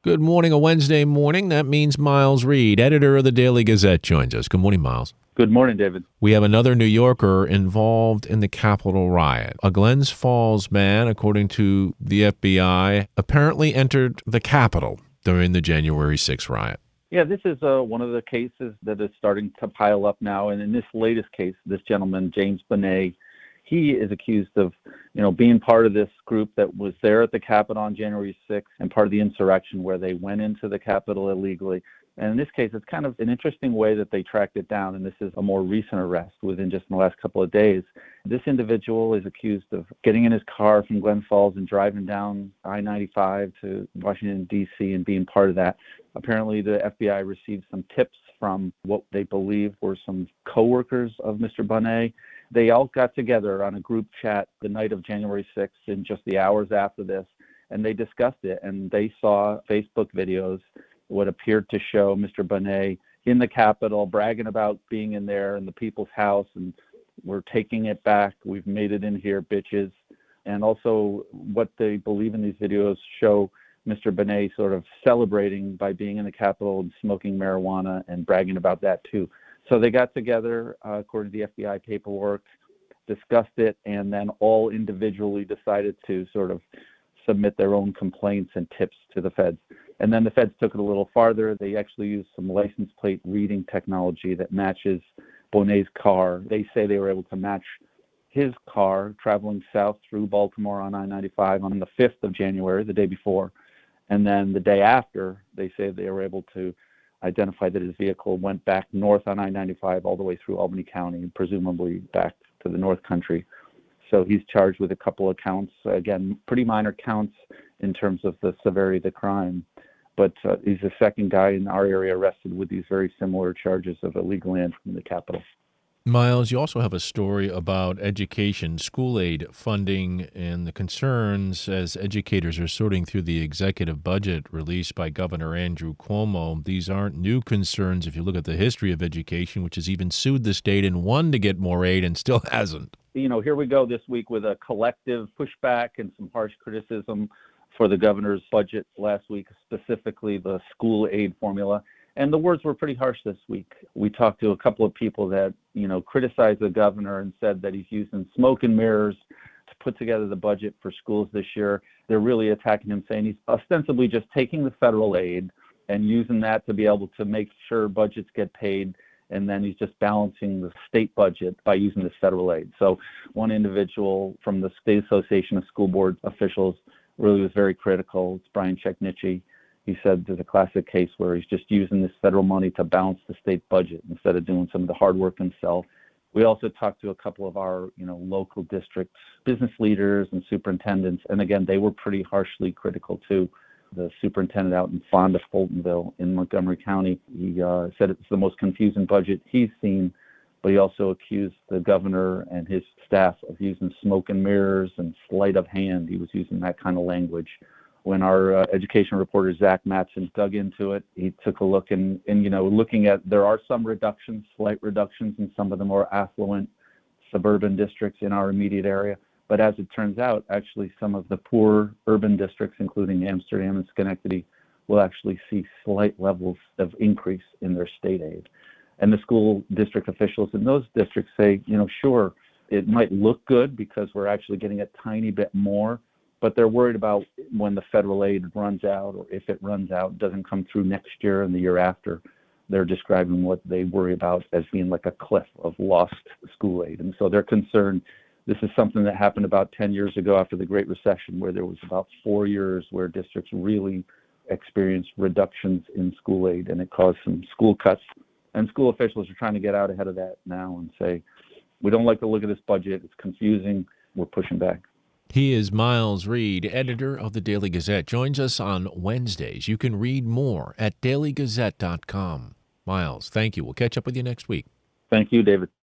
Good morning, a Wednesday morning. That means Miles Reed, editor of the Daily Gazette, joins us. Good morning, Miles. Good morning, David. We have another New Yorker involved in the Capitol riot. A Glens Falls man, according to the FBI, apparently entered the Capitol during the January 6th riot. Yeah, this is one of the cases that is starting to pile up now. And in this latest case, this gentleman, James Bonet, he is accused of, being part of this group that was there at the Capitol on January 6th and part of the insurrection where they went into the Capitol illegally. And in this case, it's kind of an interesting way that they tracked it down. And this is a more recent arrest within just the last couple of days. This individual is accused of getting in his car from Glens Falls and driving down I-95 to Washington, D.C. and being part of that. Apparently, the FBI received some tips from what they believe were some coworkers of Mr. Bonet. They all got together on a group chat the night of January 6th and just the hours after this, and they discussed it. And they saw Facebook videos, what appeared to show Mr. Bonet in the Capitol, bragging about being in there in the people's house, and we're taking it back. We've made it in here, bitches. And also what they believe in these videos show Mr. Bonet sort of celebrating by being in the Capitol and smoking marijuana and bragging about that too. So they got together, according to the FBI paperwork, discussed it, and then all individually decided to sort of submit their own complaints and tips to the feds. And then the feds took it a little farther. They actually used some license plate reading technology that matches Bonet's car. They say they were able to match his car traveling south through Baltimore on I-95 on the 5th of January, the day before. And then the day after, they say they were able to identify that his vehicle went back north on I-95 all the way through Albany County and presumably back to the North Country. So he's charged with a couple of counts, again, pretty minor counts in terms of the severity of the crime. But he's the second guy in our area arrested with these very similar charges of illegal entry in the Capitol. Miles, you also have a story about education, school aid funding, and the concerns as educators are sorting through the executive budget released by Governor Andrew Cuomo. These aren't new concerns if you look at the history of education, which has even sued the state and won to get more aid and still hasn't. Here we go this week with a collective pushback and some harsh criticism for the governor's budget last week, specifically the school aid formula. And the words were pretty harsh this week. We talked to a couple of people that, criticized the governor and said that he's using smoke and mirrors to put together the budget for schools this year. They're really attacking him, saying he's ostensibly just taking the federal aid and using that to be able to make sure budgets get paid. And then he's just balancing the state budget by using this federal aid. So one individual from the State Association of School Board Officials really was very critical. It's Brian Cheknichi. He said there's a classic case where he's just using this federal money to balance the state budget instead of doing some of the hard work himself. We also talked to a couple of our, local districts, business leaders and superintendents. And again, they were pretty harshly critical too. The superintendent out in Fonda, Fultonville in Montgomery County, he said it's the most confusing budget he's seen, but he also accused the governor and his staff of using smoke and mirrors and sleight of hand. He was using that kind of language. When our education reporter, Zach Matson, dug into it, he took a look and looking at, there are some reductions, slight reductions in some of the more affluent suburban districts in our immediate area. But as it turns out, actually some of the poor urban districts, including Amsterdam and Schenectady, will actually see slight levels of increase in their state aid. And the school district officials in those districts say, sure, it might look good because we're actually getting a tiny bit more, but they're worried about when the federal aid runs out, or if it runs out, doesn't come through next year and the year after. They're describing what they worry about as being like a cliff of lost school aid. And so they're concerned. This is something that happened about 10 years ago after the Great Recession, where there was about 4 years where districts really experienced reductions in school aid, and it caused some school cuts. And school officials are trying to get out ahead of that now and say, we don't like the look of this budget. It's confusing. We're pushing back. He is Miles Reed, editor of the Daily Gazette. Joins us on Wednesdays. You can read more at dailygazette.com. Miles, thank you. We'll catch up with you next week. Thank you, David.